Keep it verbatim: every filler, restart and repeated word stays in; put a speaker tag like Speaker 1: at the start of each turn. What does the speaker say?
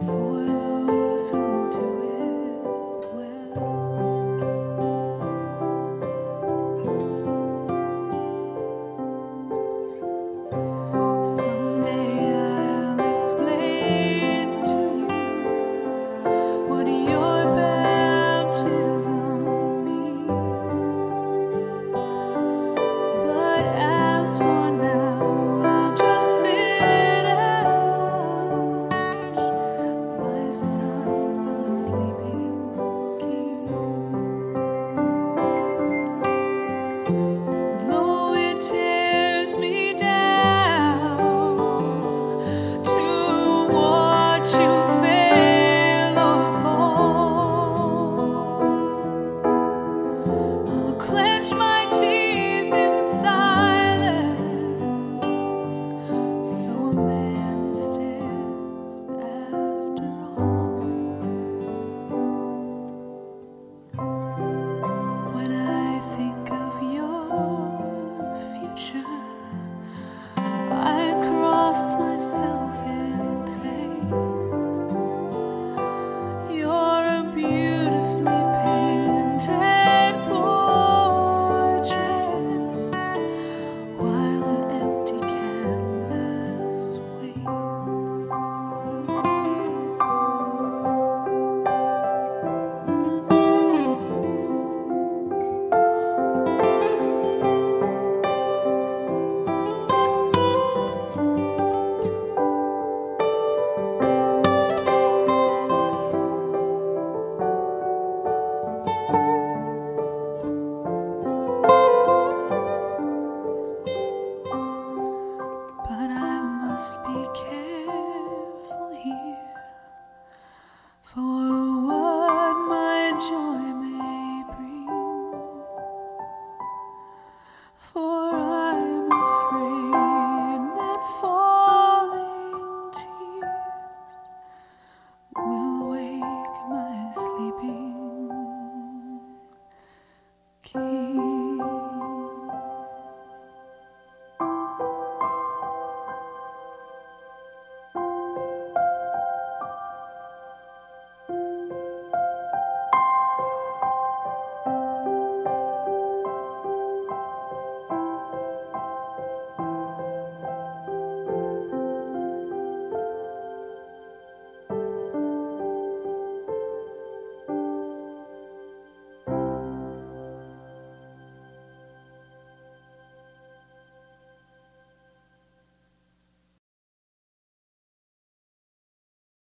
Speaker 1: for those who do it well. Someday I'll explain to you what your baptism means. But as for now, I'll just sit and watch my son, the sleeping king. Though it tears me down to watch you fail or fall, I'll clench my teeth in silence, so a man stares after all. When I think of your future, I cross myself in thanks. You're a beautifully painted portrait, while an empty canvas waits. But I must be careful here, for